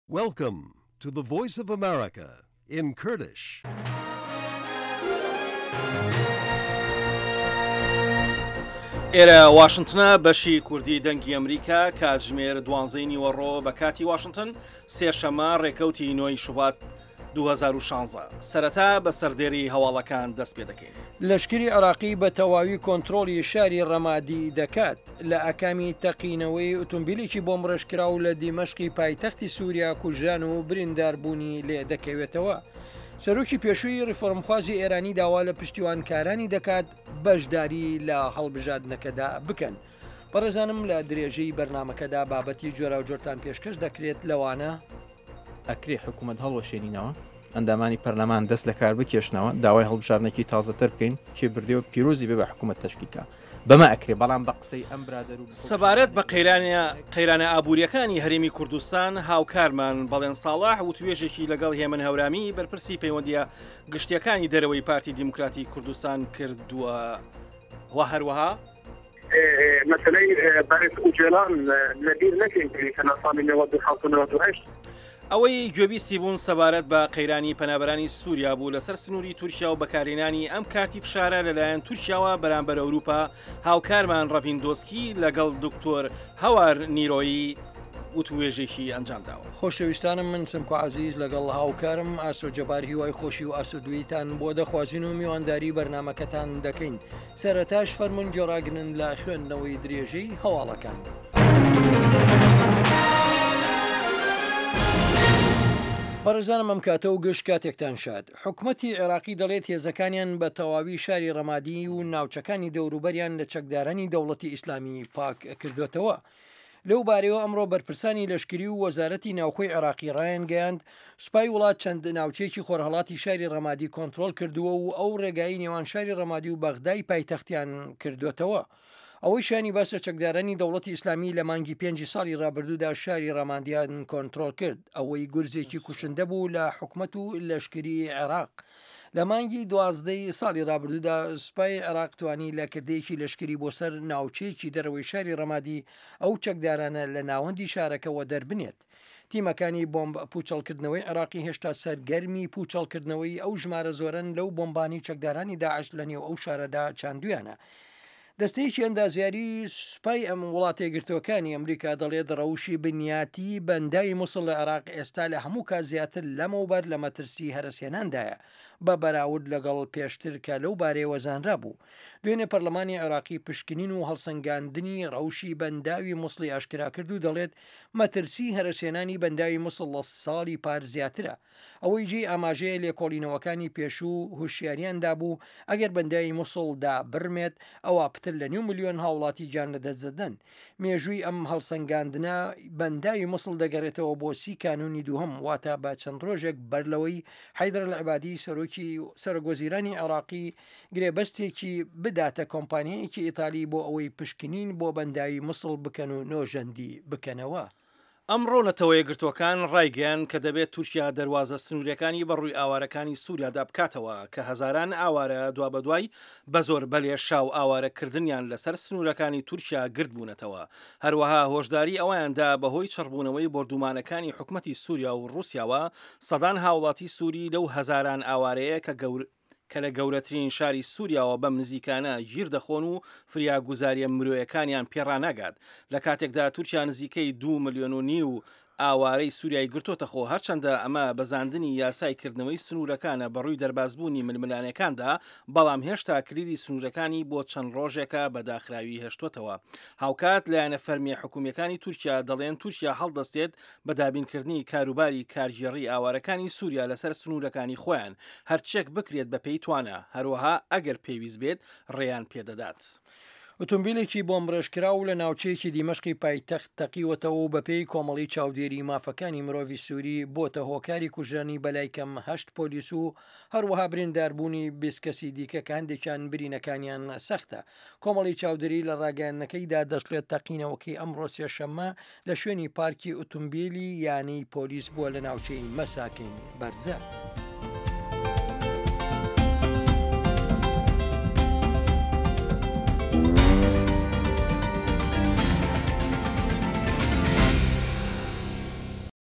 Welcome to the Voice of America in Kurdish. ئێرە واشنتنە بەشی کوردی دەنگی ئەمریکا کاتژمێر 12 نیوەڕۆ بە کاتی واشنتن سێشەمە ڕێکەوتی نۆی شوبات 2016 سەرەتا بە سەردێری هەواڵەکان دەست پێ دەکەین. لەشکری عراقی بە تەواوی کۆنتترۆلی شاری ڕەمادی دەکات لە ئەکامی تەقینەوەی ئۆتۆمبیلێکی بۆمڕێژکرا و لە دیمەشقی پایتەختی سووریا کوژان و برینداربوونی لێ دەکەوێتەوە. سەرۆکی پێشووی ڕیفۆرمخوازی ئێرانی داوا لە پشتیوانکارانی دەکات بەشداری لە هەڵبژاردنەکەدا بکەن. بەڕێزانم لە درێژەی بەرنمەکەدا بابەتی جۆرا و جۆرتان پێشکەش دەکرێت لەوانە ئەکرێ حکوومەت هەڵوەشێنینەوە ئەندامانی پەرلەمان دەست لە کار بکێشنەوە داوای هەڵبژارنێکی تازەتر بکەین کێ بردێ و پیرۆزی بێ بە حکوومەت تەشکیلکە بەمە ئەکرێ بەڵام بە قسەی ئەم برادەر و سەبارەت بە قەیرانە ئابوووریەکانی هەرێمی کوردستان هاوکارمان بەڵێن ساڵح و توێژێکی لەگەڵ هێمن هەورامی بەرپرسی پەیوەندیە گشتیەکانی دەرەوەی پارتی دیموکراتی کوردستان کردووە و هەروەها مەسەلەی بەرز ئوجێلان لەبیر نەکەین کەنا ساڵی 1998 ئەوەی گوێبیستی بوون سەبارەت بە قەیرانی پەنابەرانی سووریا بوو لەسەر سنووری تورکیا و بەکارهێنانی ئەم کارتی فشارە لەلایەن تورکیاوە بەرامبەر ئەوروپا هاوکارمان ڕەڤیندۆسکی لەگەڵ دکتۆر هەوار نیرۆیی وتوێژێکی ئەنجامداوە. خۆشەویستانم من سمکو عزیز لەگەڵ هاوکارم ئاسۆ جەبار هیوای خۆشی و ئاسودویتان بۆ دەخوازیین و میوانداری بەرنمەکەتان دەکەین. سەرەتاش فەرمون جۆراگرن لە خوێندنەوەی درێژەی هەواڵەکان. بەڕێزانم ئەم کاتە و گشت کاتێکتان شاد. حکوومەتی عێراقی دەڵێت هێزەکانیان بە تەواوی شاری ڕەمادی و ناوچەکانی دەوروبەریان لە چەکدارانی دەوڵەتی ئیسلامی پاک کردوێتەوە. لەو بارەوە ئەمڕۆ بەرپرسانی لەشکری و وەزارەتی ناوخۆی عێراقی ڕایان گەیاند سوپای وڵات چەند ناوچەیەکی خۆرهەڵاتی شاری ڕەمادی کۆنتترۆل کردووە و ئەو ڕێگایی نێوان شاری ڕەمادی و بەغدای پایتەختیان کردوێتەوە. ئەوەی شانی باسە چەکدارانی دەوڵەتی ئیسلامی لە مانگی 5 ساڵی ڕابردوودا شاری ڕەمادیان کۆنتترۆل کرد. ئەوەی گورزێکی کوشندە بوو لە حکوومەت و لەشکری عێراق. لە مانگی 12 ساڵی ڕابردوودا سوپای عێراق توانی لە کردەیەکی لەشکری بۆ سەر ناوچەیەکی دەرەوەی شاری ڕەمادی ئەو چەکدارانە لە ناوەندی شارەکەەوە دەربنێت. تیمەکانی بۆمب پوچەڵکردنەوەی عێراقی هێشتا سەرگەرمی پوچەڵکردنەوەی ئەو ژمارە زۆرن لەو بۆمبانی چەکدارانی داعش لە نێو ئەو شارەدا چاندویانە. دەستەیەکی ئەندازیاری سوپای ئەم وڵاتە گرتوەکانی ئەمریکا دەڵێت ڕەوشی بنیاتی بەندای مووسڵ لە عێراق ئێستا لە هەموو کا زیاتر لەمەوبەر لە مەترسی هەرسێناندایە بە بەراورد لەگەڵ پێشتر کە لەو بارەیە وەزانرا بوو. دوێنێ پەرلەمانی عێراقی پشکنین و هەڵسەنگاندنی ڕەوشی بەنداوی مووسڵی ئاشکرا کرد و دەڵێت مەترسی هەرسێنانی بەنداوی مووسڵ لە ساڵی پار زیاترە. ئەوەی جێ ئاماژەیە لێکۆڵینەوەکانی پێشوو هوشیاریاندا بوو ئەگەر بەنداوی مووسڵدا برمێت ئەوە پتر لە 9 ملیۆن هاوڵاتی گیان لەدەستدەدەن. مێژووی ئەم هەڵسەنگاندنە بەنداوی مووسڵ دەگەڕێتەوە بۆ 30 کانونی دووهەم واتە بە چەند ڕۆژێک بەرلەوەی حەیدر العیبادی سەرۆکوەزیرانی عێراقی گرێبەستێکی بداتە کۆمپانیایەکی ئیتالی بۆ ئەوەی پشکنین بۆ بەنداوی مووسڵ بکەن و نۆژەندی بکەنەوە. ئەمڕۆ نەتەوەی گرتوەکان ڕایگەیان کە دەبێت تورکیا دەواازە سنوورەکانی بەڕووی ئاوارەکانی سووریادا بکاتەوە کە هەزاران ئاوارە دوا بەدوای بە زۆر بەلێ شاو ئاوارەکردنیان لەسەر سنوورەکانی تورکیا گرت بوونەتەوە. هەروەها هۆشداری ئەوەیاندا بەهۆی چڕبوونەوەی بردومانەکانی حکوومەتی سووریا و ڕووسیاوە سەدان هاوڵاتی سووری لەو هەزاران ئاوارەیە کە لە گەورەترین شاری سووریاوە بەم نزیکانە گیر دەخۆن و فریاگوزاریە مرۆیەکانیان پێڕاناگات. لە کاتێکدا تورکیا نزیکەی 2.5 ملیۆن ئاوارەی سووریای گرتۆتە خۆ هەرچەندە ئەمە بەزاندنی یاسایکردنەوەی سنوورەکانە بەڕووی دەربازبوونی ململانەکاندا بەڵام هێشتا کلیدی سنوورەکانی بۆ چەند ڕۆژێکە بەداخراوی هێشتوتەوە. هاوکات لایەنە فەرمیە حکوومیەکانی تورکیا دەڵێن تورکیا هەڵدەستێت بە دابینکردنی کاروباری کارژێڕی ئاوارەکانی سووریا لەسەر سنوورەکانی خۆیان هەرچێک بکرێت بە پێی توانە هەروەها ئەگەر پێویست بێت ڕێیان پێدەدات. ئۆتۆمبیلێکی بۆمڕێژکرا و لە ناوچەیەکی دیمەشقی پایتەخت تەقیوەتەوە و بەپێی کۆمەڵی چاودێری مافەکانی مرۆڤی سووری بۆتە هۆکاری کوژانی بەلای کەم 8 پۆلیس و هەروەها برینداربوونی 20 کەسی دیکە کە هەندێکیان برینەکانیان سەختە. کۆمەڵی چاودێری لە ڕاگەیاندنەکەیدا دەشڵێت تەقینەوەکەی ئەمڕۆ سێشەممە لە شوێنی پارکی ئۆتۆمبیلی یانەی پۆلیس بووە لە ناوچەی مەساکن بەرزە.